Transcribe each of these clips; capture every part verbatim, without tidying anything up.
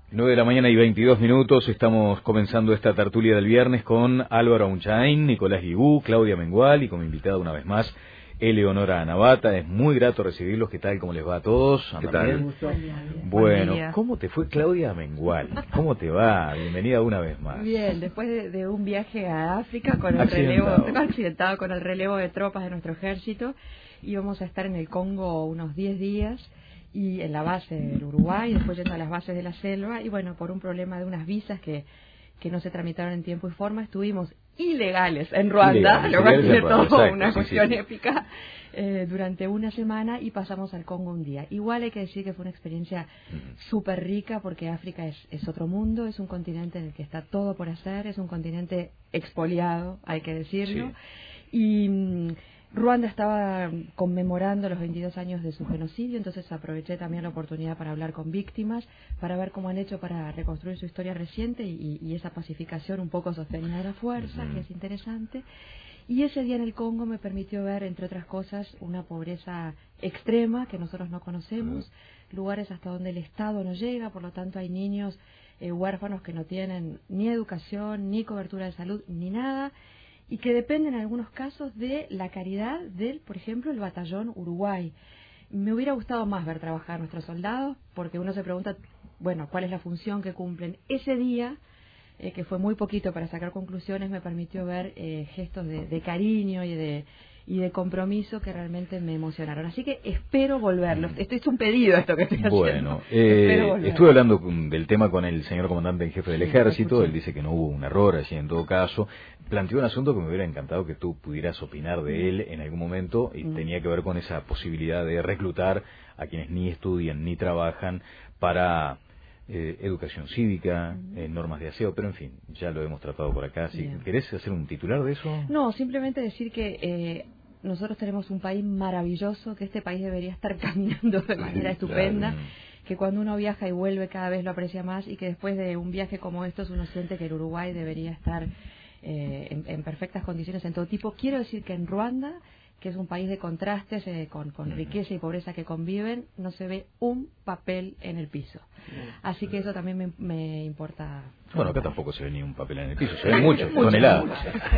nueve de la mañana y veintidós minutos, estamos comenzando esta tertulia del viernes con Álvaro Aunchain, Nicolás Guibú, Claudia Mengual y como invitada una vez más, Eleonora Navata. Es muy grato recibirlos. ¿Qué tal? ¿Cómo les va a todos? ¿Qué tal? Bueno, ¿cómo te fue, Claudia Mengual? ¿Cómo te va? Bienvenida una vez más. Bien, después de, de un viaje a África con el relevo, accidentado con el relevo de tropas de nuestro ejército, íbamos a estar en el Congo unos diez días y en la base del Uruguay, después yendo a las bases de la selva, y bueno, por un problema de unas visas que, que no se tramitaron en tiempo y forma, estuvimos ilegales en Ruanda, lo cual tiene todo exacto, una sí, cuestión sí. épica, eh, durante una semana y pasamos al Congo un día. Igual hay que decir que fue una experiencia súper rica porque África es, es otro mundo, es un continente en el que está todo por hacer, es un continente expoliado, hay que decirlo, sí. y... Mm, Ruanda estaba conmemorando los veintidós años de su genocidio, entonces aproveché también la oportunidad para hablar con víctimas, para ver cómo han hecho para reconstruir su historia reciente y, y esa pacificación un poco sostenida a la fuerza, uh-huh. que es interesante. Y ese día en el Congo me permitió ver, entre otras cosas, una pobreza extrema que nosotros no conocemos, uh-huh. lugares hasta donde el Estado no llega, por lo tanto hay niños eh, huérfanos que no tienen ni educación, ni cobertura de salud, ni nada, y que dependen en algunos casos de la caridad del, por ejemplo, el batallón Uruguay. Me hubiera gustado más ver trabajar a nuestros soldados, porque uno se pregunta, bueno, ¿cuál es la función que cumplen? Ese día, eh, que fue muy poquito para sacar conclusiones, me permitió ver eh, gestos de, de cariño y de y de compromiso que realmente me emocionaron. Así que espero volverlo. Esto es un pedido esto que estoy haciendo. Bueno, eh, estuve hablando del tema con el señor comandante en jefe del sí, ejército. Él dice que no hubo un error allí en todo caso. Planteó un asunto que me hubiera encantado que tú pudieras opinar de él en algún momento y mm. tenía que ver con esa posibilidad de reclutar a quienes ni estudian ni trabajan para... Eh, educación cívica, eh, normas de aseo, pero en fin, ya lo hemos tratado por acá. Si Bien. ¿Querés hacer un titular de eso? No, simplemente decir que eh, nosotros tenemos un país maravilloso, que este país debería estar caminando de manera estupenda, claro. que cuando uno viaja y vuelve cada vez lo aprecia más y que después de un viaje como estos uno siente que el Uruguay debería estar eh, en, en perfectas condiciones en todo tipo. Quiero decir que en Ruanda, que es un país de contrastes, eh, con, con riqueza y pobreza que conviven, no se ve un papel en el piso. Así que eso también me, me importa. Bueno, acá tampoco se ve ni un papel en el piso, se ven muchos, toneladas.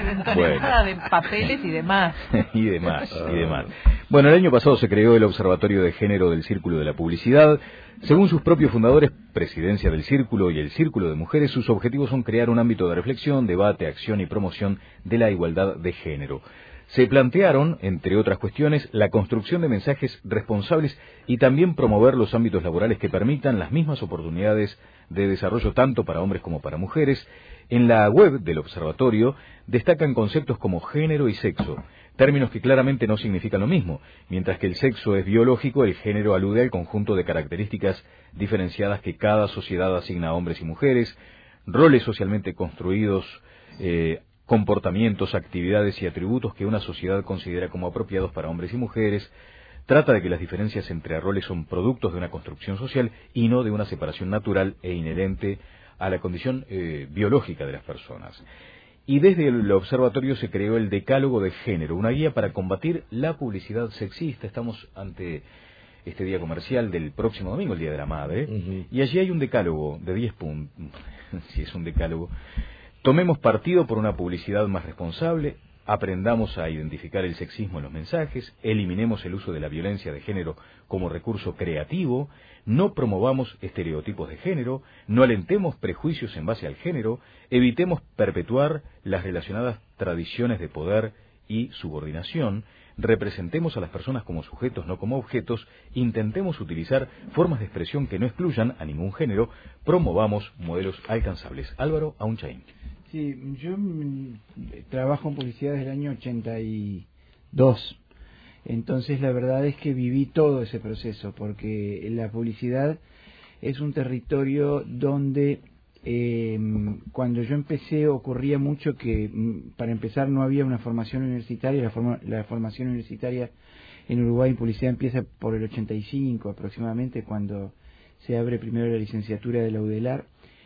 Bueno. De papeles y demás. y demás, y demás. Bueno, el año pasado se creó el Observatorio de Género del Círculo de la Publicidad. Según sus propios fundadores, Presidencia del Círculo y el Círculo de Mujeres, sus objetivos son crear un ámbito de reflexión, debate, acción y promoción de la igualdad de género. Se plantearon, entre otras cuestiones, la construcción de mensajes responsables y también promover los ámbitos laborales que permitan las mismas oportunidades de desarrollo tanto para hombres como para mujeres. En la web del observatorio destacan conceptos como género y sexo, términos que claramente no significan lo mismo. Mientras que el sexo es biológico, el género alude al conjunto de características diferenciadas que cada sociedad asigna a hombres y mujeres, roles socialmente construidos, eh, comportamientos, actividades y atributos que una sociedad considera como apropiados para hombres y mujeres. Trata de que las diferencias entre roles son productos de una construcción social y no de una separación natural e inherente a la condición eh, biológica de las personas. Y desde el observatorio se creó el Decálogo de Género, una guía para combatir la publicidad sexista. Estamos ante este día comercial del próximo domingo, el Día de la Madre, uh-huh. y allí hay un decálogo de diez puntos, si es un decálogo. Tomemos partido por una publicidad más responsable, aprendamos a identificar el sexismo en los mensajes, eliminemos el uso de la violencia de género como recurso creativo, no promovamos estereotipos de género, no alentemos prejuicios en base al género, evitemos perpetuar las relacionadas tradiciones de poder y subordinación, representemos a las personas como sujetos, no como objetos, intentemos utilizar formas de expresión que no excluyan a ningún género, promovamos modelos alcanzables. Álvaro Aunchain. Sí, yo mm, trabajo en publicidad desde el año ochenta y dos, entonces la verdad es que viví todo ese proceso, porque la publicidad es un territorio donde eh, cuando yo empecé ocurría mucho que, para empezar, no había una formación universitaria. La, forma, la formación universitaria en Uruguay en publicidad empieza por el ochenta y cinco aproximadamente, cuando se abre primero la licenciatura de la UDELAR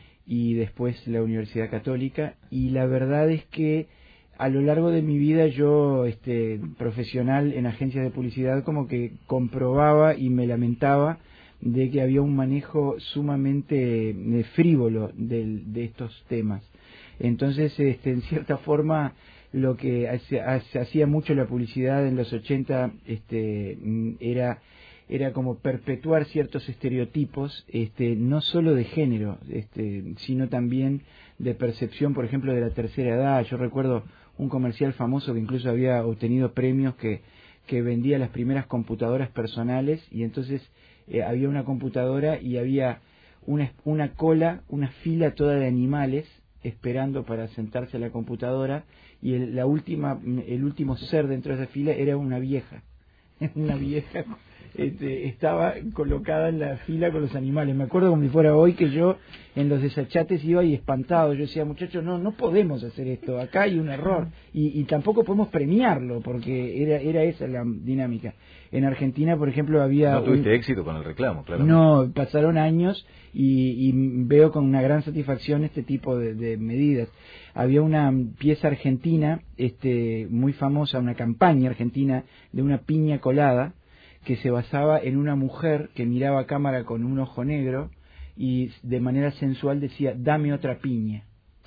y después la Universidad Católica, y la verdad es que a lo largo de mi vida yo, este, profesional en agencias de publicidad, como que comprobaba y me lamentaba de que había un manejo sumamente eh, frívolo del, de estos temas. Entonces, este, en cierta forma, lo que hace, hace, hacía mucho la publicidad en los ochenta este, era era como perpetuar ciertos estereotipos, este, no solo de género, este, sino también de percepción, por ejemplo, de la tercera edad. Yo recuerdo un comercial famoso que incluso había obtenido premios que, que vendía las primeras computadoras personales, y entonces eh, había una computadora y había una, una cola, una fila toda de animales esperando para sentarse a la computadora, y el, la última, el último ser dentro de esa fila era una vieja, una vieja este, estaba colocada en la fila con los animales. Me acuerdo como si fuera hoy que yo en los desachates iba y espantado, yo decía, muchachos, no, no podemos hacer esto, acá hay un error, y, y tampoco podemos premiarlo, porque era, era esa la dinámica. En Argentina, por ejemplo, había... No tuviste un... éxito con el reclamo, claro. No, pasaron años y, y veo con una gran satisfacción este tipo de, de medidas. Había una pieza argentina este, muy famosa, una campaña argentina de una piña colada, que se basaba en una mujer que miraba a cámara con un ojo negro y de manera sensual decía, dame otra piña.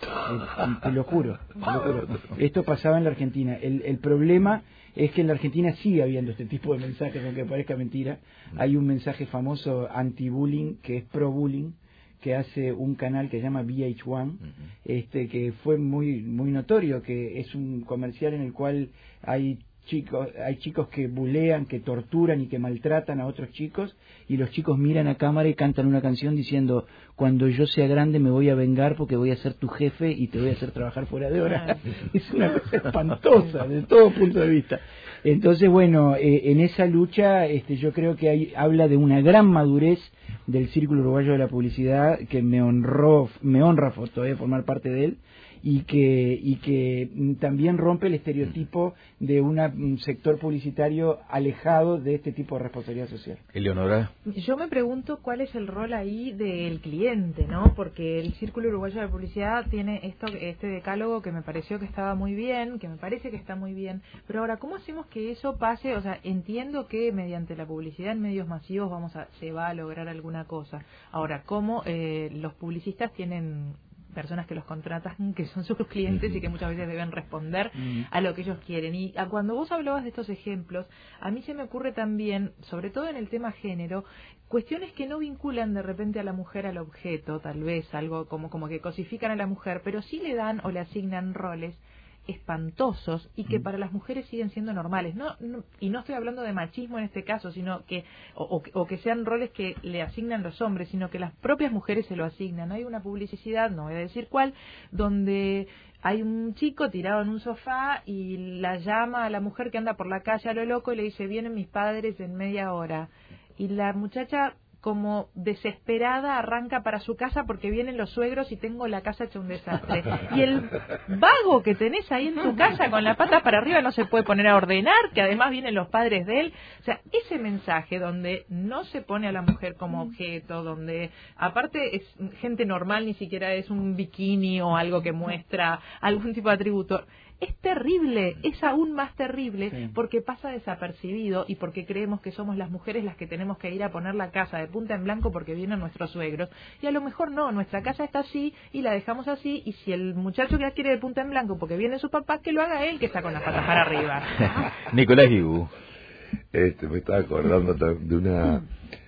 Eh, te lo juro, te lo juro. Esto pasaba en la Argentina. El, el problema es que en la Argentina sigue habiendo este tipo de mensajes, aunque parezca mentira. Hay un mensaje famoso anti-bullying, que es pro-bullying, que hace un canal que se llama V H uno, este, que fue muy, muy notorio, que es un comercial en el cual hay chicos, hay chicos que bulean, que torturan y que maltratan a otros chicos, y los chicos miran a cámara y cantan una canción diciendo, cuando yo sea grande me voy a vengar porque voy a ser tu jefe y te voy a hacer trabajar fuera de hora. Es una cosa espantosa desde todo punto de vista. Entonces, bueno, eh, en esa lucha este, yo creo que hay, habla de una gran madurez del Círculo Uruguayo de la Publicidad, que me honró, me honra todavía formar parte de él, y que y que también rompe el estereotipo de una, un sector publicitario alejado de este tipo de responsabilidad social. Eleonora. Yo me pregunto cuál es el rol ahí del cliente, ¿no? Porque el Círculo Uruguayo de la Publicidad tiene esto, este decálogo que me pareció que estaba muy bien, que me parece que está muy bien, pero ahora, ¿cómo hacemos que eso pase? O sea, entiendo que mediante la publicidad en medios masivos vamos a, se va a lograr alguna cosa. Ahora, ¿cómo eh, los publicistas tienen personas que los contratan, que son sus clientes y que muchas veces deben responder a lo que ellos quieren? Y a, cuando vos hablabas de estos ejemplos, a mí se me ocurre también, sobre todo en el tema género, cuestiones que no vinculan de repente a la mujer al objeto, tal vez, algo como, como que cosifican a la mujer, pero sí le dan o le asignan roles espantosos y que para las mujeres siguen siendo normales. No, no, y no estoy hablando de machismo en este caso, sino que o, o, o que sean roles que le asignan los hombres, sino que las propias mujeres se lo asignan. Hay una publicidad, no voy a decir cuál, donde hay un chico tirado en un sofá y la llama a la mujer que anda por la calle a lo loco y le dice, vienen mis padres en media hora. Y la muchacha, como desesperada, arranca para su casa porque vienen los suegros y tengo la casa hecha un desastre. Y el vago que tenés ahí en tu casa con la pata para arriba no se puede poner a ordenar, que además vienen los padres de él. O sea, ese mensaje donde no se pone a la mujer como objeto, donde aparte es gente normal, ni siquiera es un bikini o algo que muestra algún tipo de atributo, es terrible, es aún más terrible, sí, porque pasa desapercibido y porque creemos que somos las mujeres las que tenemos que ir a poner la casa de punta en blanco porque vienen nuestros suegros, y a lo mejor no, nuestra casa está así y la dejamos así, y si el muchacho que la quiere de punta en blanco porque vienen sus papás, que lo haga él, que está con las patas para arriba. Nicolás Guibú. Este, me estaba acordando de una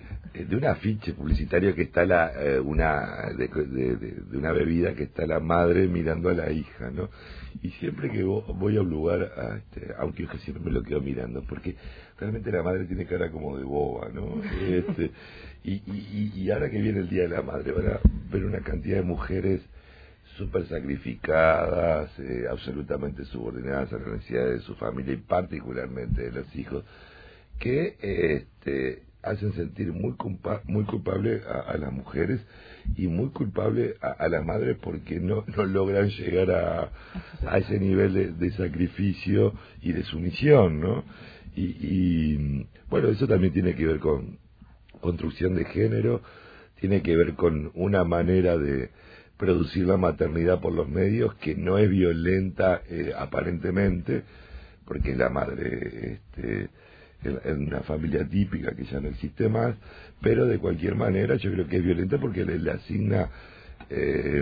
de un afiche publicitario que está la eh, una de, de, de, de una bebida que está la madre mirando a la hija, ¿no? Y siempre que voy a un lugar, a este, aunque yo siempre me lo quedo mirando, porque realmente la madre tiene cara como de boba, ¿no? Este, y, y, y ahora que viene el Día de la Madre, van a ver una cantidad de mujeres súper sacrificadas, eh, absolutamente subordinadas a las necesidades de su familia y particularmente de los hijos, que este hacen sentir muy culpa, muy culpable a, a las mujeres y muy culpable a, a las madres porque no, no logran llegar a, a ese nivel de, de sacrificio y de sumisión, ¿no? Y, y bueno, eso también tiene que ver con construcción de género, tiene que ver con una manera de producir la maternidad por los medios que no es violenta eh, aparentemente, porque la madre este en, en una familia típica que ya no existe más, pero de cualquier manera yo creo que es violenta porque le, le asigna eh,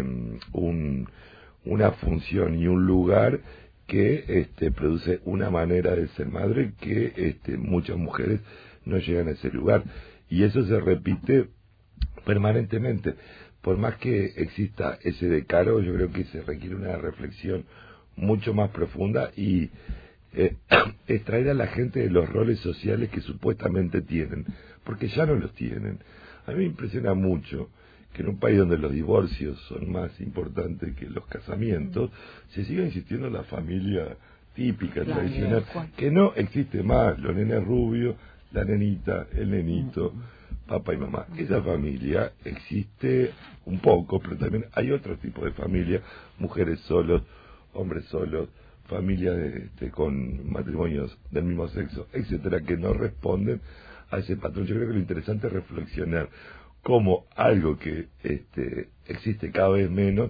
un, una función y un lugar que este, produce una manera de ser madre que este, muchas mujeres no llegan a ese lugar, y eso se repite permanentemente. Por más que exista ese decálogo, yo creo que se requiere una reflexión mucho más profunda y eh, extraer a la gente de los roles sociales que supuestamente tienen, porque ya no los tienen. A mí me impresiona mucho que en un país donde los divorcios son más importantes que los casamientos, se siga insistiendo en la familia típica, Claro, tradicional, bien. que no existe más, los nenes rubios, la nenita, el nenito, papá y mamá. Esa familia existe un poco, pero también hay otro tipo de familia, mujeres solos, hombres solos, familias este, con matrimonios del mismo sexo, etcétera, que no responden a ese patrón. Yo creo que lo interesante es reflexionar cómo algo que este, existe cada vez menos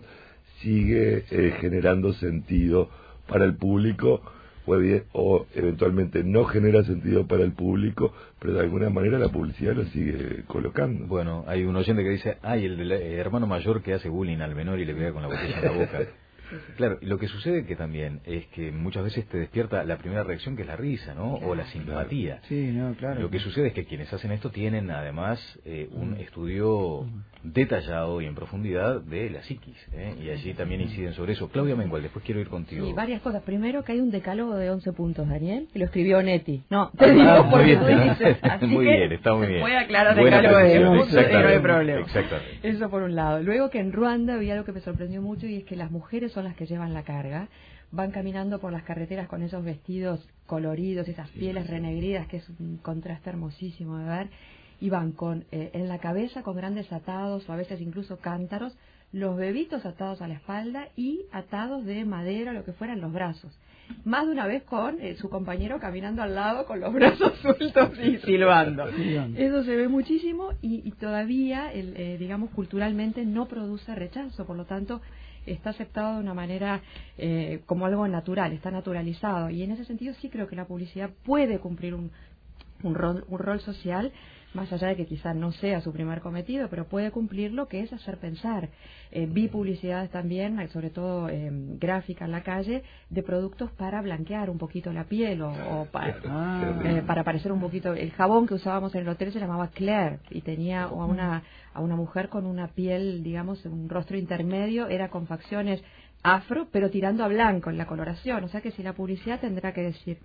sigue eh, generando sentido para el público, o, bien, o eventualmente no genera sentido para el público, pero de alguna manera la publicidad lo sigue colocando. Bueno, hay un oyente que dice, ay, el, el hermano mayor que hace bullying al menor y le pega con la botella en la boca. Claro, y lo que sucede que también es que muchas veces te despierta la primera reacción, que es la risa, ¿no? O la simpatía. Sí, no, claro. Lo que sucede es que quienes hacen esto tienen además eh, un estudio detallado y en profundidad de la psiquis, ¿eh? Y allí también inciden sobre eso. Claudia Mengual, después quiero ir contigo. Sí, varias cosas. Primero, que hay un decálogo de once puntos, Daniel, que lo escribió Neti. No, te digo Ah, muy porque bien, tú dices. Así muy que bien, está muy bien. puede aclarar Buena decálogo de precisión, once puntos y no hay exactamente, problema. exactamente. Eso por un lado. Luego, que en Ruanda había algo que me sorprendió mucho, y es que las mujeres son las que llevan la carga. Van caminando por las carreteras con esos vestidos coloridos, esas pieles renegridas, que es un contraste hermosísimo de ver, y van con eh, en la cabeza con grandes atados, o a veces incluso cántaros, los bebitos atados a la espalda y atados de madera, lo que fueran, los brazos. Más de una vez con eh, su compañero caminando al lado con los brazos sueltos y silbando. Eso se ve muchísimo, y, y todavía, el, eh, digamos, culturalmente no produce rechazo, por lo tanto está aceptado de una manera eh, como algo natural, está naturalizado, y en ese sentido sí creo que la publicidad puede cumplir un, un, rol, un rol social, más allá de que quizás no sea su primer cometido, pero puede cumplir lo que es hacer pensar. Eh, vi publicidades también, sobre todo eh, gráfica en la calle, de productos para blanquear un poquito la piel o, o para, Ah. eh, para parecer un poquito. El jabón que usábamos en el hotel se llamaba Claire y tenía a una, a una mujer con una piel, digamos, un rostro intermedio, era con facciones afro, pero tirando a blanco en la coloración. O sea que si la publicidad tendrá que decir.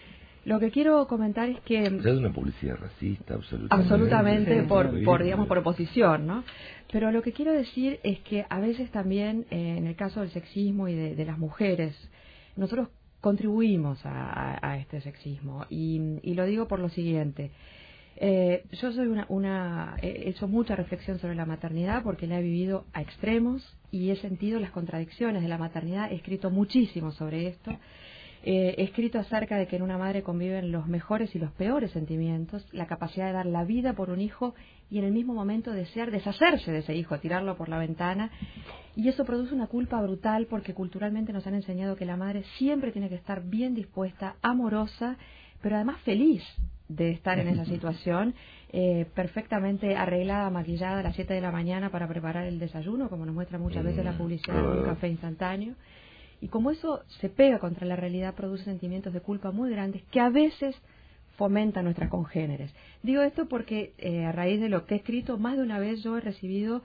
Lo que quiero comentar es que... O sea, es una publicidad racista, absolutamente. Absolutamente, Sí, por, sí, por sí. digamos, por oposición, ¿no? Pero lo que quiero decir es que a veces también, eh, en el caso del sexismo y de, de las mujeres, nosotros contribuimos a, a, a este sexismo. Y, y lo digo por lo siguiente. Eh, yo soy una, una... He hecho mucha reflexión sobre la maternidad porque la he vivido a extremos y he sentido las contradicciones de la maternidad. He escrito muchísimo sobre esto. Eh, he escrito acerca de que en una madre conviven los mejores y los peores sentimientos, la capacidad de dar la vida por un hijo y en el mismo momento desear deshacerse de ese hijo, tirarlo por la ventana, y eso produce una culpa brutal porque culturalmente nos han enseñado que la madre siempre tiene que estar bien dispuesta, amorosa, pero además feliz de estar en esa situación, eh, perfectamente arreglada, maquillada a las siete de la mañana para preparar el desayuno, como nos muestra muchas veces la publicidad de un café instantáneo. Y como eso se pega contra la realidad, produce sentimientos de culpa muy grandes que a veces fomentan nuestras congéneres. Digo esto porque eh, a raíz de lo que he escrito, más de una vez yo he recibido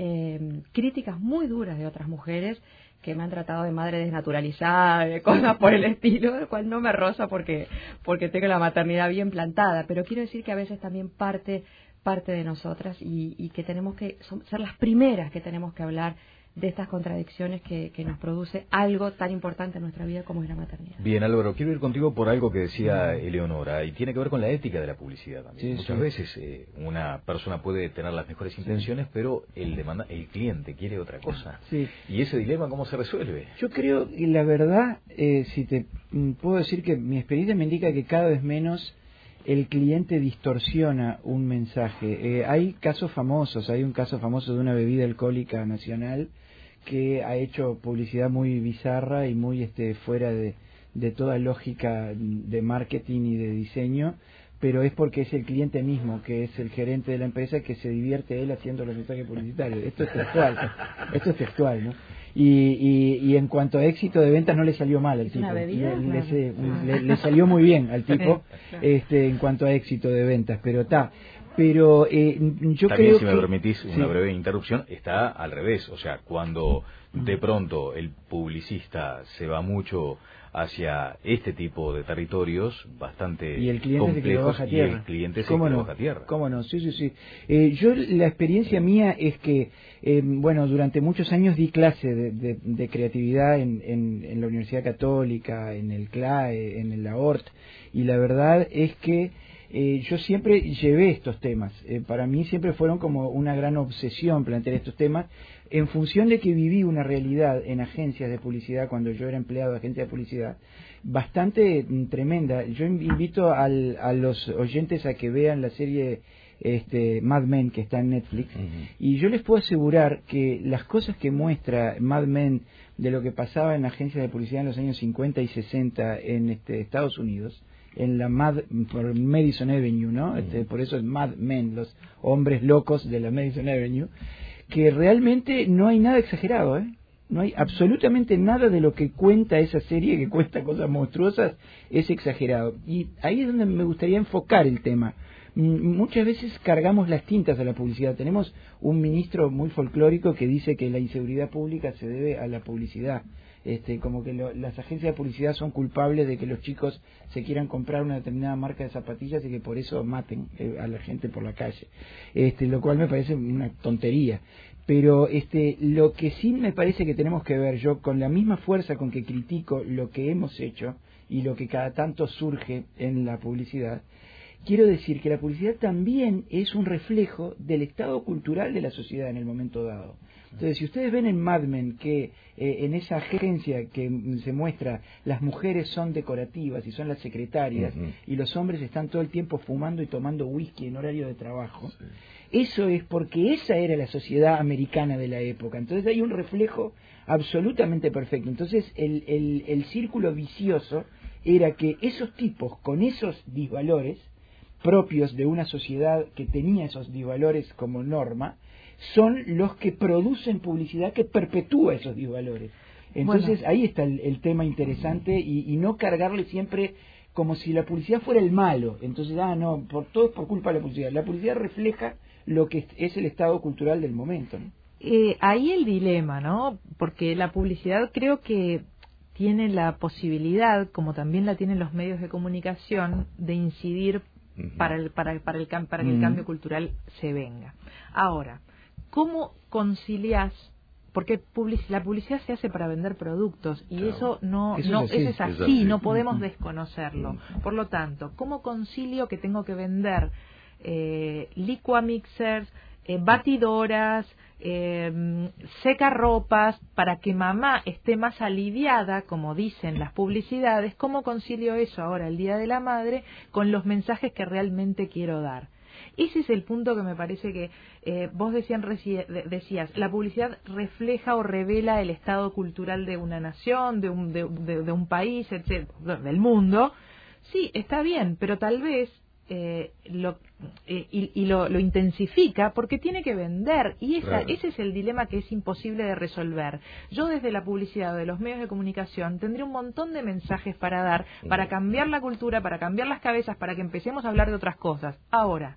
eh, críticas muy duras de otras mujeres que me han tratado de madre desnaturalizada, de cosas por el estilo, lo cual no me roza porque, porque tengo la maternidad bien plantada, pero quiero decir que a veces también parte, parte de nosotras y, y que tenemos que son, ser las primeras que tenemos que hablar de estas contradicciones que, que nos produce algo tan importante en nuestra vida como es la maternidad. Bien, Álvaro, quiero ir contigo por algo que decía Eleonora, y tiene que ver con la ética de la publicidad también. Sí, Muchas sí. veces eh, una persona puede tener las mejores intenciones, pero el demanda, el cliente quiere otra cosa. Sí. ¿Y ese dilema cómo se resuelve? Yo creo que la verdad, eh, si te mm, puedo decir que mi experiencia me indica que cada vez menos el cliente distorsiona un mensaje. Eh, hay casos famosos, hay un caso famoso de una bebida alcohólica nacional que ha hecho publicidad muy bizarra y muy este fuera de, de toda lógica de marketing y de diseño pero es porque es el cliente mismo, que es el gerente de la empresa, que se divierte él haciendo los mensajes publicitarios. Esto es textual, esto es textual, ¿no? Y, y, y en cuanto a éxito de ventas no le salió mal al tipo, ¿Una bebida? le, le, Claro. le, le salió muy bien al tipo, este, en cuanto a éxito de ventas, pero está. Pero eh, yo También, creo si me que, permitís una sí. breve interrupción, está al revés. O sea, cuando de pronto el publicista se va mucho hacia este tipo de territorios bastante y el cliente se quedó complejos baja y tierra. el cliente se ¿Cómo quedó no? baja tierra. ¿Cómo no? Sí, sí, sí. Eh, yo, la experiencia mía es que, eh, bueno, durante muchos años di clase de, de, de creatividad en, en, en la Universidad Católica, en el C L A E, en la O R T, y la verdad es que Eh, yo siempre llevé estos temas, eh, para mí siempre fueron como una gran obsesión plantear estos temas, en función de que viví una realidad en agencias de publicidad, cuando yo era empleado de agencias de publicidad, bastante mm, tremenda. Yo invito al, a los oyentes a que vean la serie este, Mad Men, que está en Netflix, uh-huh. y yo les puedo asegurar que las cosas que muestra Mad Men de lo que pasaba en agencias de publicidad en los años cincuenta y sesenta en este, Estados Unidos, en la Mad, por Madison Avenue, ¿no? Este, por eso es Mad Men, los hombres locos de la Madison Avenue, que realmente no hay nada exagerado, ¿eh? No hay absolutamente nada de lo que cuenta esa serie, que cuenta cosas monstruosas, es exagerado. Y ahí es donde me gustaría enfocar el tema. Muchas veces cargamos las tintas a la publicidad. Tenemos un ministro muy folclórico que dice que la inseguridad pública se debe a la publicidad. Este, como que lo, las agencias de publicidad son culpables de que los chicos se quieran comprar una determinada marca de zapatillas y que por eso maten eh, a la gente por la calle, este, lo cual me parece una tontería. Pero este, lo que sí me parece que tenemos que ver, yo con la misma fuerza con que critico lo que hemos hecho y lo que cada tanto surge en la publicidad, quiero decir que la publicidad también es un reflejo del estado cultural de la sociedad en el momento dado. Entonces, si ustedes ven en Mad Men que eh, en esa agencia que se muestra las mujeres son decorativas y son las secretarias, uh-huh. y los hombres están todo el tiempo fumando y tomando whisky en horario de trabajo, sí. Eso es porque esa era la sociedad americana de la época. Entonces hay un reflejo absolutamente perfecto. Entonces el, el, el círculo vicioso era que esos tipos con esos disvalores propios de una sociedad que tenía esos disvalores como norma, son los que producen publicidad que perpetúa esos disvalores. Entonces bueno. Ahí está el, el tema interesante y, y no cargarle siempre como si la publicidad fuera el malo. Entonces, ah, no, por todo es por culpa de la publicidad. La publicidad refleja lo que es el estado cultural del momento, ¿no? Eh, ahí el dilema, ¿no? Porque la publicidad creo que tiene la posibilidad, como también la tienen los medios de comunicación, de incidir uh-huh. para el para para el para que uh-huh. el cambio cultural se venga. Ahora, ¿cómo concilias? Porque public, la publicidad se hace para vender productos y claro. eso no eso, no, es, así, eso es, así, es así, no podemos uh-huh. desconocerlo. Uh-huh. Por lo tanto, ¿cómo concilio que tengo que vender eh, licuamixers, eh, batidoras, eh, secarropas para que mamá esté más aliviada, como dicen las publicidades? ¿Cómo concilio eso ahora, el Día de la Madre, con los mensajes que realmente quiero dar? Ese es el punto que me parece que eh, vos decían, decías, la publicidad refleja o revela el estado cultural de una nación, de un, de, de, de un país, etcétera, del mundo. Sí, está bien, pero tal vez eh, lo, eh, y, y lo, lo intensifica porque tiene que vender y esa, claro. ese es el dilema que es imposible de resolver. Yo desde la publicidad o de los medios de comunicación tendría un montón de mensajes para dar, para cambiar la cultura, para cambiar las cabezas, para que empecemos a hablar de otras cosas. Ahora,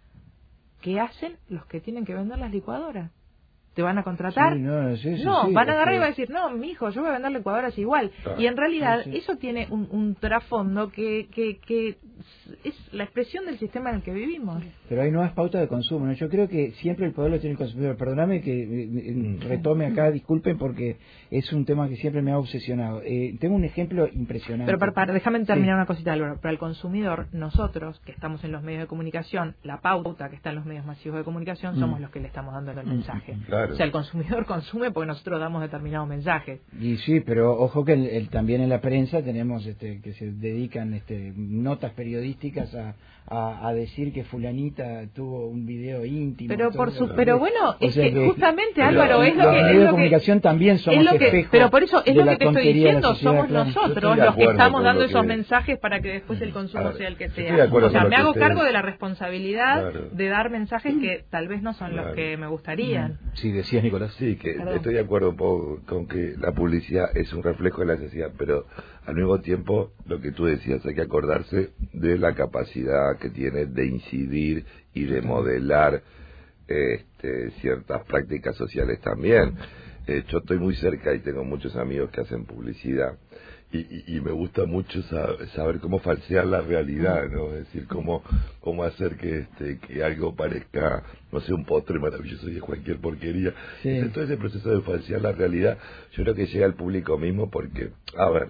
¿qué hacen los que tienen que vender las licuadoras? ¿Te van a contratar? Sí, no, sí, sí, no sí, van a agarrar que... y van a decir, no, mijo, yo voy a vender licuadoras igual. Ah, y en realidad sí, sí. eso tiene un, un trasfondo que, que, que es la expresión del sistema en el que vivimos. Pero hay nuevas pautas de consumo, ¿no? Yo creo que siempre el poder lo tiene el consumidor. Perdóname que eh, retome acá, disculpen, porque es un tema que siempre me ha obsesionado. Eh, tengo un ejemplo impresionante. Pero para, para, déjame terminar sí. una cosita, Álvaro. Para el consumidor, nosotros, que estamos en los medios de comunicación, la pauta que está en los medios masivos de comunicación, somos mm. los que le estamos dando el mensaje. Claro. Claro. O sea, el consumidor consume porque nosotros damos determinados mensajes. Y sí, pero ojo que el, el, también en la prensa tenemos este, que se dedican este, notas periodísticas a, a, a decir que fulanita tuvo un video íntimo. Pero por su, todo, pero bueno, o es sea que, que justamente pero Álvaro es lo los que medios es de lo comunicación que, también somos es lo que, espejo pero por eso es de lo la que te estoy tontería de la diciendo, sociedad, somos claro. Yo estoy nosotros de los que acuerdo estamos con dando lo esos que- mensajes para que después el consumo Ahora, sea el que yo estoy sea. de acuerdo O sea, con lo me que hago ustedes- cargo de la responsabilidad Claro. de dar mensajes que tal vez no son Claro. los que me gustarían. Sí, decías, Nicolás. Sí, que Perdón. estoy de acuerdo un poco con que la publicidad es un reflejo de la sociedad, pero al mismo tiempo, lo que tú decías, hay que acordarse de la capacidad que tiene de incidir y de modelar este, ciertas prácticas sociales también. Eh, yo estoy muy cerca y tengo muchos amigos que hacen publicidad. Y, y, y me gusta mucho saber, saber cómo falsear la realidad, ¿no? Es decir, cómo, cómo hacer que este que algo parezca, no sé, un postre maravilloso y es cualquier porquería. Sí. Entonces, todo ese proceso de falsear la realidad, yo creo que llega al público mismo porque, a ver,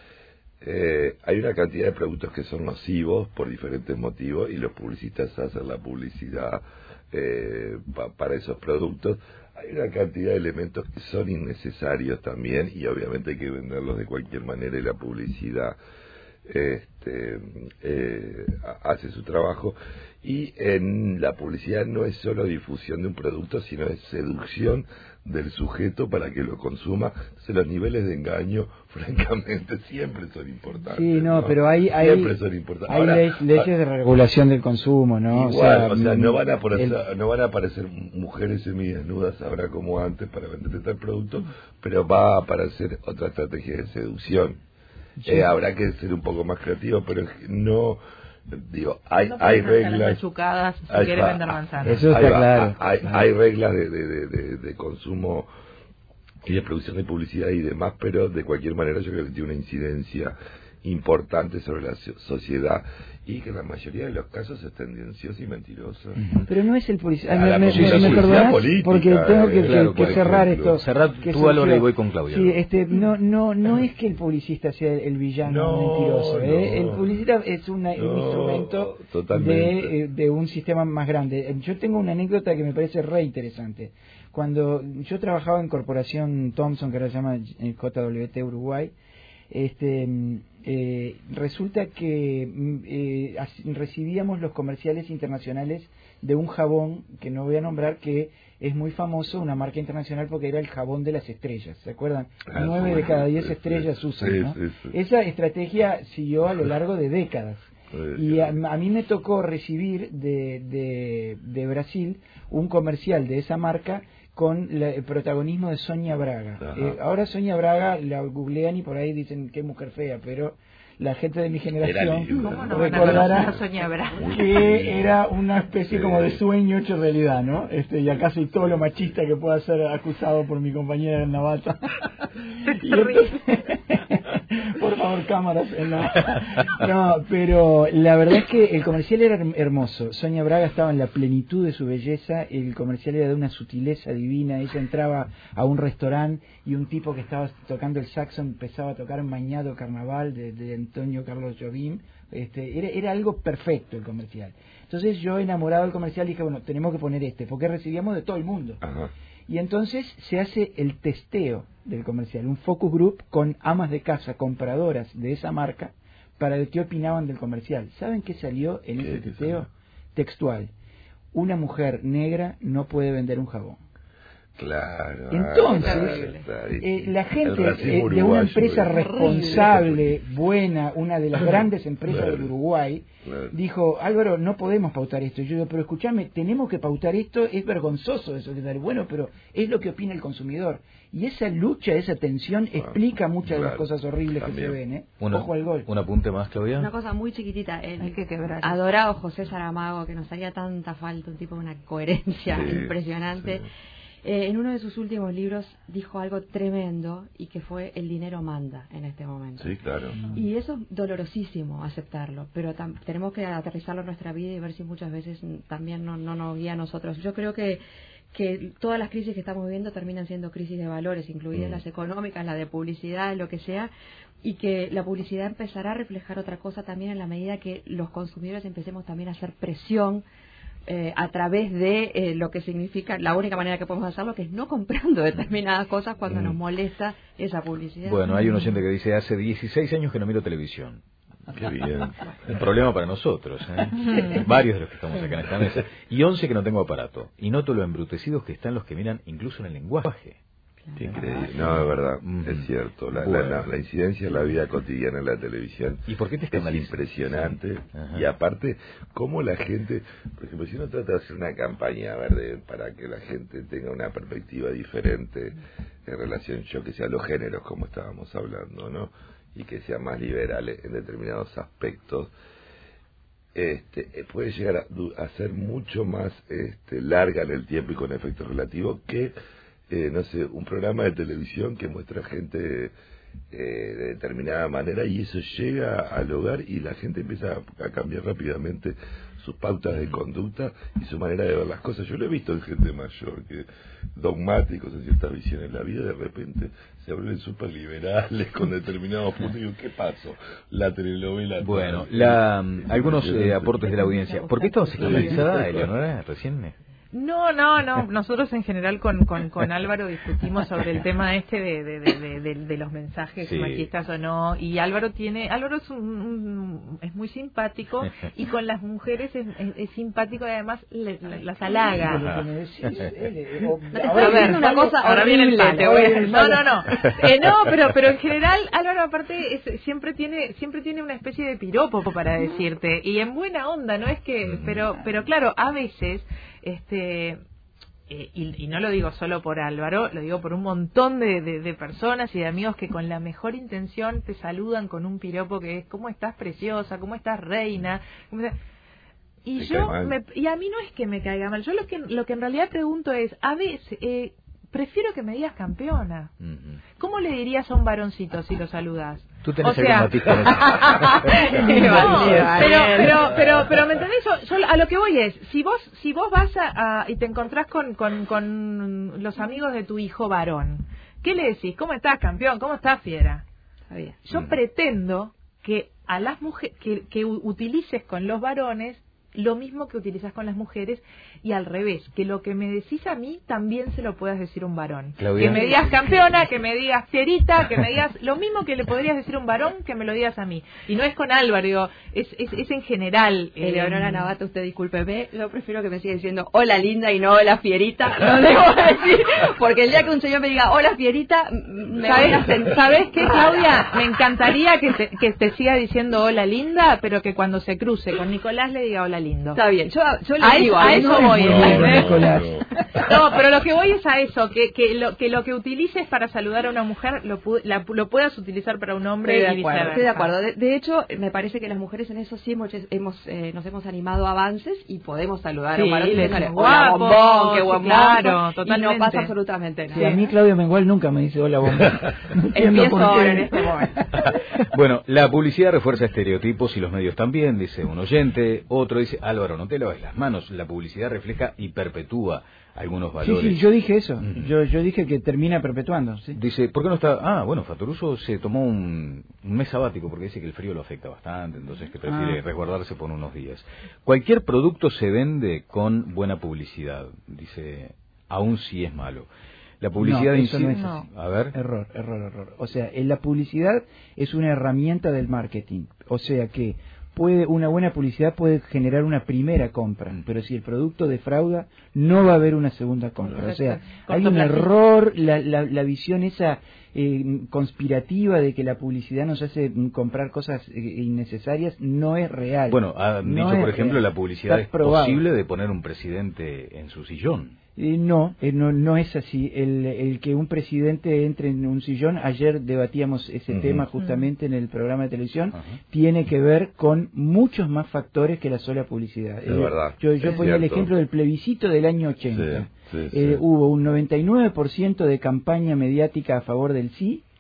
eh, hay una cantidad de productos que son nocivos por diferentes motivos y los publicistas hacen la publicidad eh, pa, para esos productos. Hay una cantidad de elementos que son innecesarios también y obviamente hay que venderlos de cualquier manera y la publicidad este, eh, hace su trabajo. Y en la publicidad no es solo difusión de un producto, sino es seducción del sujeto para que lo consuma. Entonces los niveles de engaño, francamente, siempre son importantes. Sí, no, ¿no? pero hay, hay, siempre son importantes. hay Ahora, ley- leyes de regulación del consumo, ¿no? igual, o sea, mm, no van a aparecer, el- no van a aparecer mujeres semidesnudas ahora como antes para vender tal producto, pero va a aparecer otra estrategia de seducción. Sí. Eh, habrá que ser un poco más creativo, pero no, digo, hay, No hay pueden hacer las reglas. machucadas si Ahí quiere va. vender manzanas. Eso está Ahí va. claro. Hay, Claro. hay reglas de, de, de, de, de consumo y de producción de publicidad y demás, pero de cualquier manera yo creo que tiene una incidencia importante sobre la so- sociedad y que en la mayoría de los casos es tendencioso y mentiroso. Pero no es el policía. A me, la me, publicidad me perdonás política, porque tengo que, eh, que- claro, que por cerrar ejemplo. esto. Cerrá que tú, Álvaro, surgió. y voy con Claudia. Sí, este, no, no, no es que el publicista sea el villano No, mentiroso. ¿eh? no. El publicista es una, un No, instrumento totalmente. de, eh, de un sistema más grande. Yo tengo una anécdota que me parece re interesante. Cuando yo trabajaba en Corporación Thomson, que ahora se llama J W T Uruguay, este eh, resulta que mm, eh, as- recibíamos los comerciales internacionales de un jabón que no voy a nombrar, que es muy famoso, una marca internacional, porque era el jabón de las estrellas, ¿se acuerdan? Ah, Nueve sí, de cada diez sí, estrellas sí, usan, sí, ¿no? sí, sí. Esa estrategia siguió a lo largo de décadas. Y a, a mí me tocó recibir de, de, de Brasil un comercial de esa marca con la- el protagonismo de Sonia Braga. Ajá. Eh, ahora Sonia Braga la googlean y por ahí dicen qué mujer fea, pero la gente de mi generación linda. ¿Cómo no van a recordará conocer a Sonia Braga? que era una especie Sí. como de sueño hecho realidad, ¿no? Este, y acá soy todo lo machista que pueda ser acusado por mi compañera en Navata. Y entonces, por favor, cámaras. En la... No, pero la verdad es que el comercial era herm- hermoso. Sonia Braga estaba en la plenitud de su belleza. El comercial era de una sutileza divina. Ella entraba a un restaurante y un tipo que estaba tocando el saxo empezaba a tocar Mañado Carnaval de, de Antonio Carlos Jobim. Este, era, era algo perfecto el comercial. Entonces yo, enamorado del comercial, dije, bueno, tenemos que poner este, porque recibíamos de todo el mundo. Ajá. Y entonces se hace el testeo del comercial, un focus group con amas de casa compradoras de esa marca para ver qué opinaban del comercial. ¿Saben qué salió en ¿Qué ese te testeo? salió? Textual. Una mujer negra no puede vender un jabón. Claro. Entonces, ah, está ahí. Eh, la El gente racismo eh, de una uruguayo, empresa eh. responsable, buena, una de las grandes empresas Claro. del Uruguay, Claro. dijo, Álvaro, no podemos pautar esto. Yo digo, pero escúchame, tenemos que pautar esto, es vergonzoso eso. Bueno, pero es lo que opina el consumidor. Y esa lucha, esa tensión, Ah, explica muchas de las claro, cosas horribles también. que se ven. ¿eh? Una- Ojo al gol. Un apunte más, Claudia. Una cosa muy chiquitita, el Hay que quebrar. adorado José Saramago, que nos haría tanta falta, un tipo de una coherencia Sí, impresionante. sí. Eh, en uno de sus últimos libros dijo algo tremendo y que fue: el dinero manda en este momento. Sí, claro. Y eso es dolorosísimo aceptarlo, pero tam- tenemos que aterrizarlo en nuestra vida y ver si muchas veces mm, también no, no nos guía a nosotros. Yo creo que que todas las crisis que estamos viviendo terminan siendo crisis de valores, incluidas Mm. las económicas, la de publicidad, lo que sea, y que la publicidad empezará a reflejar otra cosa también en la medida que los consumidores empecemos también a hacer presión eh, a través de eh, lo que significa, la única manera que podemos hacerlo, que es no comprando determinadas cosas cuando mm. nos molesta esa publicidad. Bueno, hay un oyente que dice, hace dieciséis años que no miro televisión. Qué bien. Un problema para nosotros, ¿eh? Varios de los que estamos acá en esta mesa. Y once que no tengo aparato. Y noto lo embrutecidos que están los que miran incluso en el lenguaje. Qué increíble. No, es verdad, mm. es cierto. La, bueno. la, la, la incidencia en la vida cotidiana en la televisión ¿Y por qué te es impresionante. Sí. Y aparte, cómo la gente, por ejemplo, si uno trata de hacer una campaña verde para que la gente tenga una perspectiva diferente en relación, yo que sea, a los géneros, como estábamos hablando, ¿no? Y que sea más liberal en determinados aspectos, este puede llegar a, a ser mucho más este, larga en el tiempo y con efectos relativos que Eh, no sé, un programa de televisión que muestra gente eh, de determinada manera y eso llega al hogar y la gente empieza a, a cambiar rápidamente sus pautas de conducta y su manera de ver las cosas. Yo lo he visto en gente mayor que dogmáticos en ciertas visiones de la vida de repente se vuelven súper liberales con determinados puntos y digo, ¿qué pasó? La telenovela. Bueno, la, algunos eh, aportes de la audiencia. ¿Por qué estabas escandalizada, Eleonora, recién? No, no, no. Nosotros en general con, con, con Álvaro discutimos sobre el tema este de, de, de, de, de los mensajes sí. machistas o no. Y Álvaro tiene, Álvaro es, un, un, es muy simpático y con las mujeres es, es, es simpático y además le, le, las halaga. A ver, una cosa ahora viene el palo. No, no, no. Eh, no, pero, pero en general Álvaro aparte es, siempre tiene, siempre tiene una especie de piropo para decirte y en buena onda, no es que, pero, pero claro, a veces. Este eh, y, y no lo digo solo por Álvaro, lo digo por un montón de, de, de personas y de amigos que con la mejor intención te saludan con un piropo que es ¿cómo estás preciosa? ¿Cómo estás reina? ¿Cómo estás? Y me yo me, y a mí no es que me caiga mal, yo lo que lo que en realidad pregunto es, a veces eh, prefiero que me digas campeona. Uh-huh. ¿Cómo le dirías a un varoncito si lo saludas? Tú tenés o sea, algún matiz con eso. no, pero, pero, pero, pero, ¿me entendés? Yo, yo a lo que voy es, si vos, si vos vas a, a y te encontrás con, con, con los amigos de tu hijo varón, ¿qué le decís? ¿Cómo estás, campeón? ¿Cómo estás, fiera? Yo mm. pretendo que a las mujeres, que, que utilices con los varones lo mismo que utilizas con las mujeres y al revés, que lo que me decís a mí también se lo puedas decir a un varón. Claudia. Que me digas campeona, que me digas fierita, que me digas lo mismo que le podrías decir a un varón, que me lo digas a mí. Y no es con Álvaro, digo, es, es, es en general. Eh, Eleonora Navato, usted discúlpeme, yo prefiero que me siga diciendo hola linda y no hola fierita, no debo decir, porque el día que un señor me diga hola fierita, me ¿sabes, voy a sentir... ¿sabes qué, Claudia? Me encantaría que te, que te siga diciendo hola linda, pero que cuando se cruce con Nicolás le diga hola lindo. Está bien, yo, yo le a digo eso, a eso voy. No, no, no, pero lo que voy es a eso, que, que, lo, que lo que utilices para saludar a una mujer lo, la, lo puedas utilizar para un hombre estoy y viceversa. Estoy de acuerdo. De, de hecho, me parece que las mujeres en eso sí hemos, hemos eh, nos hemos animado a avances y podemos saludar sí, a un varón y decirle, hola bombón, qué buen sí, claro, y no pasa absolutamente nada. Sí, a mí Claudio Mengual nunca me dice hola bombón. No Empiezo ahora en este momento. Bueno, la publicidad refuerza estereotipos y los medios también, dice un oyente. Otro dice, Álvaro, no te laves las manos. La publicidad refleja y perpetúa algunos valores. Sí, sí, yo dije eso. Mm. Yo yo dije que termina perpetuando. ¿Sí? Dice, ¿por qué no está...? Ah, bueno, Fatoruso se tomó un, un mes sabático porque dice que el frío lo afecta bastante, entonces que prefiere ah. resguardarse por unos días. Cualquier producto se vende con buena publicidad, dice, aun si es malo. La publicidad no, eso no es así. A ver. Error, error, error. O sea, la publicidad es una herramienta del marketing. O sea que puede una buena publicidad puede generar una primera compra, pero si el producto defrauda, no va a haber una segunda compra. O sea, hay un error, la, la, la visión esa eh, conspirativa de que la publicidad nos hace comprar cosas eh, innecesarias no es real. Bueno, han no dicho, por ejemplo, real. la publicidad Está es probado. posible de poner un presidente en su sillón. Eh, no, eh, no, no es así. El, el que un presidente entre en un sillón, ayer debatíamos ese uh-huh. tema justamente uh-huh. en el programa de televisión, uh-huh. tiene que ver con muchos más factores que la sola publicidad. Es eh, verdad. Yo, yo es ponía cierto. el ejemplo del plebiscito del año ochenta. Sí, sí, eh, sí. Hubo un noventa y nueve por ciento de campaña mediática a favor del sí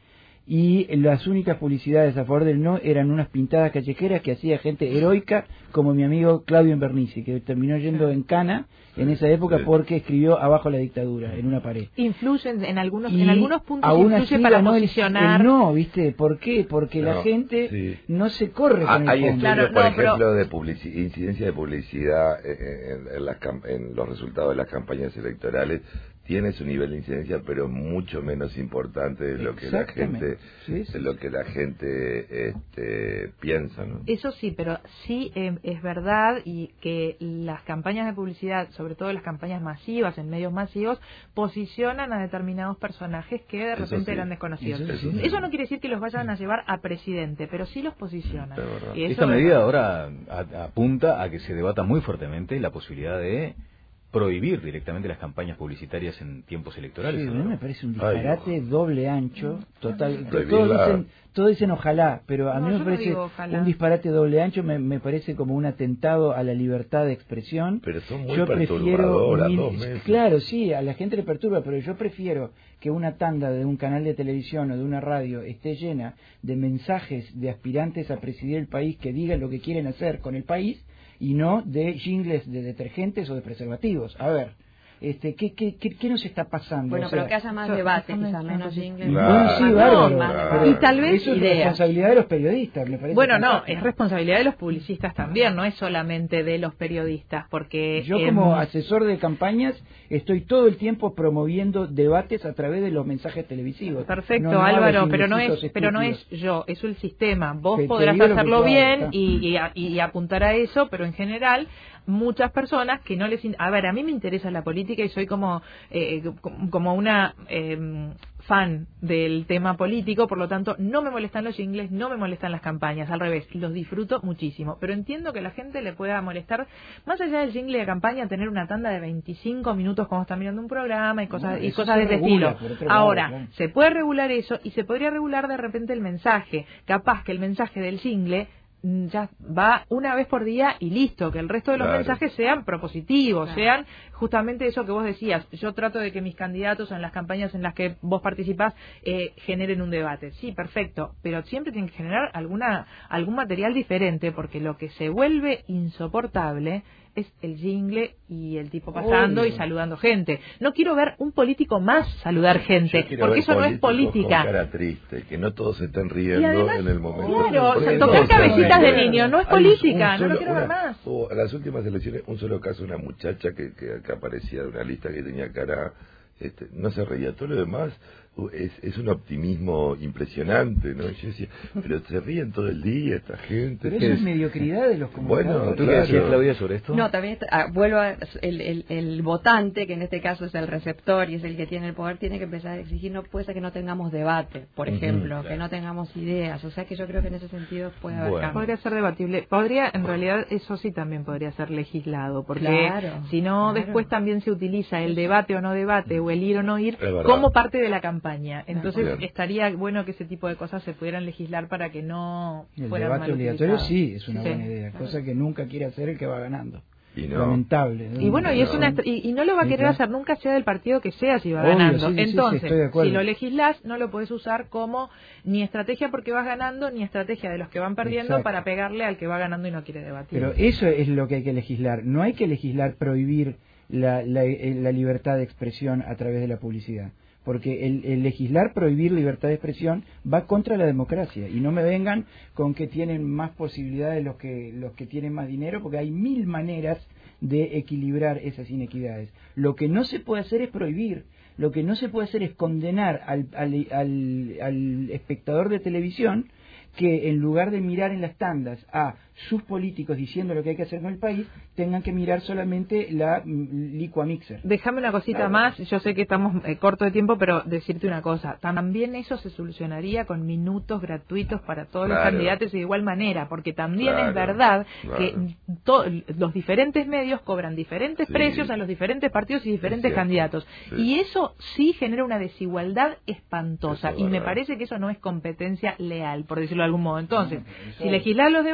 y las únicas publicidades a favor del no eran unas pintadas callejeras que hacía gente heroica como mi amigo Claudio Invernici, que terminó yendo en cana en esa época porque escribió Abajo la dictadura en una pared. Influyen en algunos Y en algunos puntos, aún influye así para ganó el- posicionar. el no, ¿viste? ¿Por qué? Porque No, la gente sí. no se corre Ah, con el hay fondo. estudios, Claro, por no, ejemplo, pero- de publici- incidencia de publicidad en, en- en las cam- en los resultados de las campañas electorales. Tiene su nivel de incidencia, pero mucho menos importante de lo que la Exactamente. gente, Sí, sí. de lo que la gente este, piensa, ¿no? Eso sí, pero sí eh, es verdad y que las campañas de publicidad, sobre todo las campañas masivas, en medios masivos, posicionan a determinados personajes que de Eso repente sí. eran desconocidos. Eso Eso, sí. no quiere decir que los vayan a llevar a presidente, pero sí los posicionan. Es verdad. Y eso Esta es medida verdad. ahora a- apunta a que se debata muy fuertemente la posibilidad de prohibir directamente las campañas publicitarias en tiempos electorales. Sí, ¿o a mí no? me parece un Ay, disparate doble ancho, total. Todos Prohibirla. dicen, todos dicen ojalá, pero a No, mí yo me no parece digo ojalá. un disparate doble ancho, me, me parece como un atentado a la libertad de expresión. Pero son muy Yo prefiero perturbadoras, mil- dos meses. claro, sí, a la gente le perturba, pero yo prefiero que una tanda de un canal de televisión o de una radio esté llena de mensajes de aspirantes a presidir el país que digan lo que quieren hacer con el país y no de jingles de detergentes o de preservativos. A ver, este, ¿qué, qué, qué, qué nos está pasando? Bueno, O sea, pero que haya más so- debate, déjame- quizá menos jingle. Claro, bueno, sí, claro, bárbaro. más claro. debate. Y tal vez eso es ideas. responsabilidad de los periodistas, me parece. Bueno, no, fantástico. es responsabilidad de los publicistas también, no es solamente de los periodistas, porque Yo em, como asesor de campañas estoy todo el tiempo promoviendo debates a través de los mensajes televisivos. Perfecto, No, no hago Álvaro, pero no es, jinglecitos pero no es estúpidos. yo, es el sistema. Vos Te- te podrás digo lo que hacerlo yo hago, bien está. y, y, a- y apuntar a eso, pero en general muchas personas que no les... in- A ver, a mí me interesa la política y soy como eh, como como una eh, fan del tema político, por lo tanto no me molestan los jingles, no me molestan las campañas, al revés, los disfruto muchísimo, pero entiendo que a la gente le pueda molestar, más allá del jingle de campaña, tener una tanda de veinticinco minutos cuando está mirando un programa y cosas, No, y eso cosas se de ese regula, estilo. por otro lado, Ahora, claro. se puede regular eso y se podría regular de repente el mensaje. Capaz que el mensaje del jingle mm, ya va una vez por día y listo, que el resto de los Claro. mensajes sean propositivos, Claro. sean justamente eso que vos decías. Yo trato de que mis candidatos en las campañas en las que vos participás eh, generen un debate. Sí, perfecto, pero siempre tienen que generar alguna algún material diferente, porque lo que se vuelve insoportable es el jingle y el tipo pasando Obvio. y saludando gente. No quiero ver un político más saludar gente, Yo quiero porque ver eso no es políticos política. Con cara triste, que no todos se estén riendo Y además, en el momento. claro, Porque o sea, no tocar todos se cabecitas de ríen. niño no es Hay política, un no lo solo- quiero ver una- más. hubo en las últimas elecciones, un solo caso, una muchacha que, que, que aparecía de una lista que tenía cara, este, no se reía, todo lo demás uh, es, es un optimismo impresionante, ¿no? Y yo decía, pero se ríen todo el día esta gente. Pero eso es mediocridad de los Bueno, comunicadores. ¿Tú qué claro. decías, Claudia, sobre esto? No, también está- ah, vuelvo a el, el, el votante, que en este caso es el receptor y es el que tiene el poder, tiene que empezar a exigir, no puede ser que no tengamos debate, por Ujú, ejemplo, claro. que no tengamos ideas, o sea que yo creo que en ese sentido puede haber Bueno. cambio. Podría ser debatible. Podría, en realidad, eso sí también podría ser legislado, porque Claro, si no, claro. después también se utiliza el debate o no debate o el ir o no ir Es verdad. como parte de la campaña. Entonces, Bien. estaría bueno que ese tipo de cosas se pudieran legislar para que no El fueran debate mal obligatorio utilizadas. sí es una Sí. buena idea, cosa que nunca quiere hacer el que va ganando. Y no. Lamentable. ¿no? Y bueno, y es No. una est- y, y no lo va a Sí, querer claro. hacer nunca, sea del partido que sea, si va Obvio, ganando. sí, sí, sí, Entonces, estoy de acuerdo. si lo legislás, no lo podés usar como ni estrategia porque vas ganando, ni estrategia de los que van perdiendo Exacto. para pegarle al que va ganando y no quiere debatir. Pero eso es lo que hay que legislar. No hay que legislar prohibir la, la, eh, la libertad de expresión a través de la publicidad. Porque el, el legislar prohibir libertad de expresión va contra la democracia. Y no me vengan con que tienen más posibilidades los que, los que tienen más dinero, porque hay mil maneras de equilibrar esas inequidades. Lo que no se puede hacer es prohibir. Lo que no se puede hacer es condenar al, al, al, al espectador de televisión que en lugar de mirar en las tandas a sus políticos diciendo lo que hay que hacer con el país, tengan que mirar solamente la mm, licua mixer. Déjame una cosita Claro. más, yo sé que estamos eh, corto de tiempo, pero decirte una cosa, también eso se solucionaría con minutos gratuitos para todos los Claro. candidatos y de igual manera, porque también Claro, es verdad claro. que to- los diferentes medios cobran diferentes Sí. precios a los diferentes partidos y diferentes cierto, candidatos, sí. y eso sí genera una desigualdad espantosa, Eso es y me verdad. parece que eso no es competencia leal, por decirlo de algún modo. Entonces, No, eso- si legislar los debates, también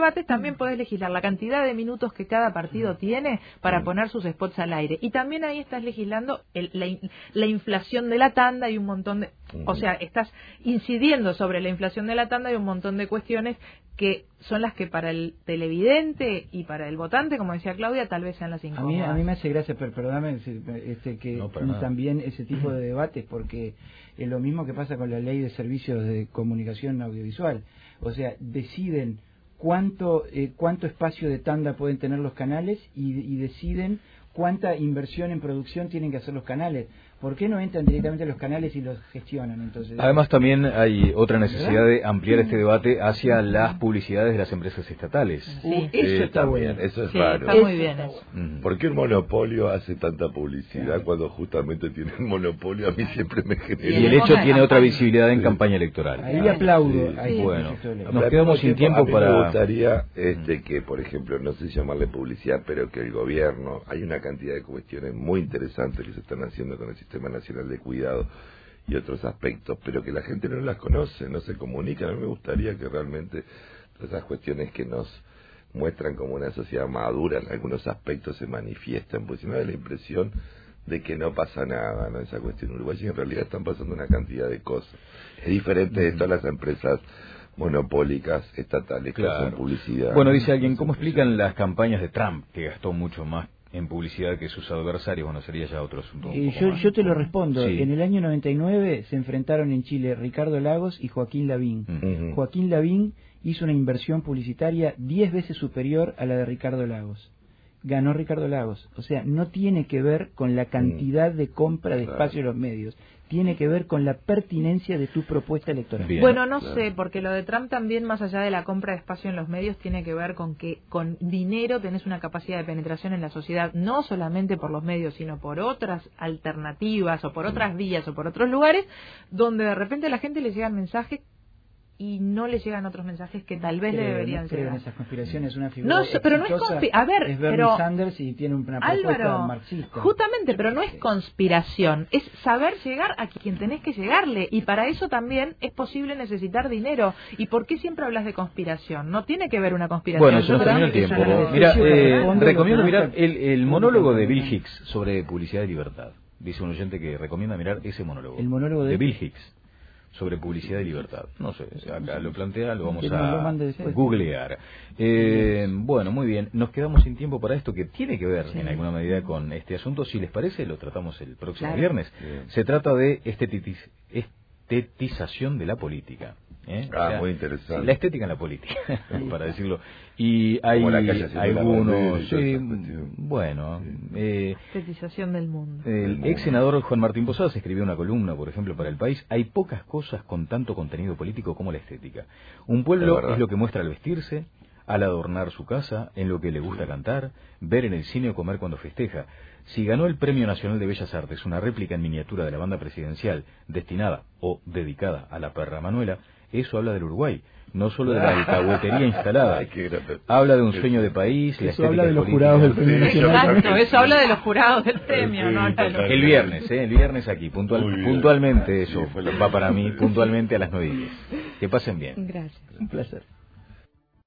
también podés legislar la cantidad de minutos que cada partido tiene para poner sus spots al aire. Y también ahí estás legislando el, la, la inflación de la tanda y un montón de... O sea, estás incidiendo sobre la inflación de la tanda y un montón de cuestiones que son las que para el televidente y para el votante, como decía Claudia, tal vez sean las incómodas. A mí, a mí me hace gracia, pero perdóname, este, que no, también ese tipo de debates, porque es lo mismo que pasa con la ley de servicios de comunicación audiovisual. O sea, deciden cuánto eh, cuánto espacio de tanda pueden tener los canales y, y deciden cuánta inversión en producción tienen que hacer los canales. ¿Por qué no entran directamente a los canales y los gestionan? Entonces, además también hay otra necesidad de ampliar este debate hacia las publicidades de las empresas estatales. Sí. Eso está también, bueno. eso es Sí, raro. está muy bien eso. ¿Por qué el monopolio hace tanta publicidad Claro. cuando justamente tiene el monopolio? A mí siempre me genera... Y el hecho tiene otra visibilidad en campaña electoral. Ahí aplaudo. Sí. Ahí Sí. Bueno, estoy de nos acuerdo. quedamos sin tiempo a mí para... me gustaría este, que, por ejemplo, no sé llamarle publicidad, pero que el gobierno, hay una cantidad de cuestiones muy interesantes que se están haciendo con el Sistema Nacional de Cuidado y otros aspectos, pero que la gente no las conoce, no se comunica. A mí me gustaría que realmente todas esas cuestiones que nos muestran como una sociedad madura en algunos aspectos se manifiesten, porque si no da la impresión de que no pasa nada, ¿no? Esa cuestión uruguaya, y en realidad están pasando una cantidad de cosas. Es diferente de todas las empresas monopólicas estatales que Claro. hacen publicidad. Bueno, dice alguien, ¿cómo explican las campañas de Trump, que gastó mucho más en publicidad que sus adversarios? Bueno, sería ya otro asunto. un Eh, poco yo, más. yo te lo respondo. Sí. En el año noventa y nueve se enfrentaron en Chile Ricardo Lagos y Joaquín Lavín. Mm. Ujú. Joaquín Lavín hizo una inversión publicitaria diez veces superior a la de Ricardo Lagos. Ganó Ricardo Lagos. O sea, no tiene que ver con la cantidad de compra de Claro. espacio en los medios. Tiene que ver con la pertinencia de tu propuesta electoral. Bien. Bueno, no Claro. sé, porque lo de Trump también, más allá de la compra de espacio en los medios, tiene que ver con que con dinero tenés una capacidad de penetración en la sociedad, no solamente por los medios, sino por otras alternativas o por otras vías o por otros lugares, donde de repente a la gente le llegan mensajes y no le llegan otros mensajes que tal vez le Creo, deberían no creo en llegar. esas conspiraciones. Una figura No, pero no es exitosa conspi- a ver, es Bernie pero- Sanders y tiene una propuesta Álvaro, marxista. justamente, pero no es conspiración, es saber llegar a quien tenés que llegarle, y para eso también es posible necesitar dinero. ¿Y por qué siempre hablas de conspiración? No tiene que ver una conspiración. Bueno, se nos Yo terminó el creo que tiempo. es una- Mira, Sí, eh, respondo recomiendo lo que mirar no el, el monólogo de Bill Hicks sobre publicidad y libertad. Dice un oyente que recomienda mirar ese monólogo. El monólogo de- Bill Hicks sobre publicidad y libertad. No sé, acá lo plantea, lo vamos Que nos lo a mande después. googlear. Eh, bueno, muy bien. Nos quedamos sin tiempo para esto que tiene que ver Sí. en alguna medida con este asunto. Si les parece, lo tratamos el próximo Claro. viernes. Bien. Se trata de estetitis- estetización de la política. ¿eh? Ah, muy interesante. sí, la estética en la política, para decirlo. Y hay Como la calle haciendo la algunos, bandera y toda sí, esa cuestión. bueno, eh, Estetización del mundo. el ex senador Juan Martín Posadas escribió una columna, por ejemplo, para El País. Hay pocas cosas con tanto contenido político como la estética. Un Es pueblo verdad. es lo que muestra al vestirse, al adornar su casa, en lo que le gusta cantar, ver en el cine o comer cuando festeja. Si ganó el Premio Nacional de Bellas Artes, una réplica en miniatura de la banda presidencial destinada o dedicada a la perra Manuela, eso habla del Uruguay, no solo de la alcahuetería instalada. Ay, qué grande. Habla de un sueño de país, la Eso estética habla de los política. jurados del Premio Sí, Nacional. Exacto, eso habla de los jurados del premio, Sí, no habla de los- total. El viernes, ¿eh? El viernes aquí, puntual, Muy bien. puntualmente Sí, eso, fue lo va para mí, puntualmente a las nueve y diez. Que pasen bien. Gracias. Un placer.